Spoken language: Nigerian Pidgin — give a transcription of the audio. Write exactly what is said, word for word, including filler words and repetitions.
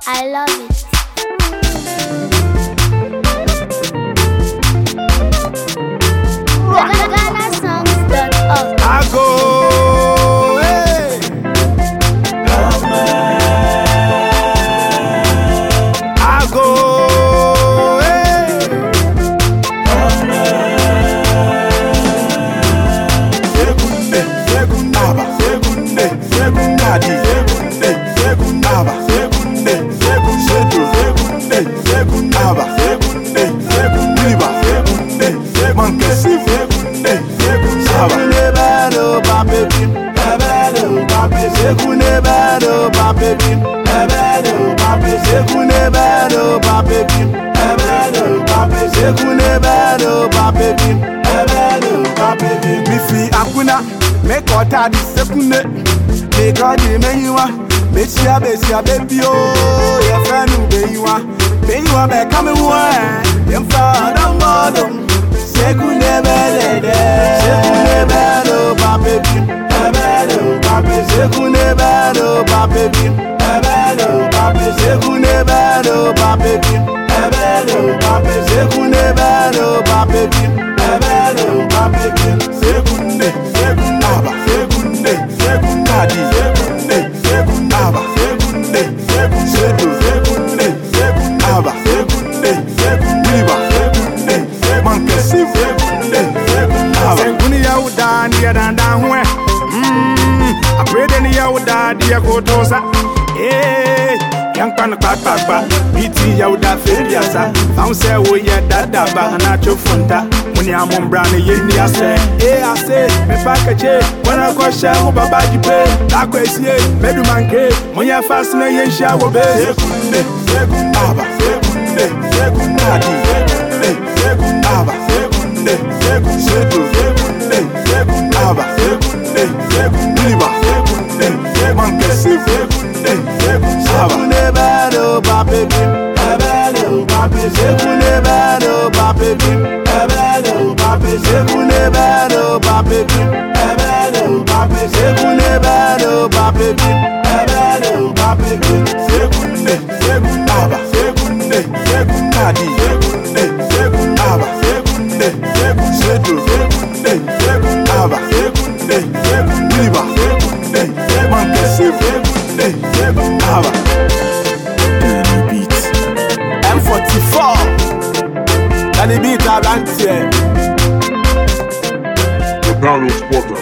I love it. Ghana songs dot org. I go, hey. I go, hey. Segunde, segundaba, segunde, segundadi, segunde, segundaba, segunde, segunde, segunde, segundaba, segunde, segundiba, segunde, segunde, segunde, segundaba. Segunebado, papepim, babado, pape, segunebado, papepim, babado, pape, segunebado, papepim, babado, pape, segunebado, papepim, babado, papepim. Mifi akuna, make water di sekunde, make all the menywa, besia besia baby oh, your friend who be you are, be you are back coming one, them far down bottom. Sekunebado, sekunebado, papepim, babado, pape, segunebado, papepim, babado, pape, segunebado, papepim, babado, pape, segunebado, papepim, babado, papepim, segunde, segundaba, segunde, segundadi, segunde, segundaba, segunde, segunde, segunde, segundaba, segunde, segundiba, segunde, segunde, segunde, segundaba. Seguni ya udani ya dandanwe, mm, aprede ni ya udadi ya kotosa, eh. Yang pan pa pa pa, biti ya uda feriasa. Found say wo ya dada ba na chofunta. Muni amon brand ye ni ase. Eh ase, me pa kache. Wana ko sha wo baba jipe. Ta ko esie, medu manke. Munya fast na ye sha wo be. Sekunde, segundaba, sekunde, segundadi, sekunde, segundaba, sekunde, sekunde, sekunde, segundaba, sekunde, sekundiba, sekunde, sekunde, sekunde, segundaba. Segunebado, papepim, babado, pape, segunebado, papepim, babado, pape, segunebado, papepim, babado, pape, segunebado, papepim, babado, papepim, segunde, segundaba, segunde, segundadi, segunde, segundaba, segunde, segunde, segunde, segundaba, segunde, segundiba, segunde, segunde, segunde, segundaba. M forty-four, that the beat I ran here. The Donald Spotter.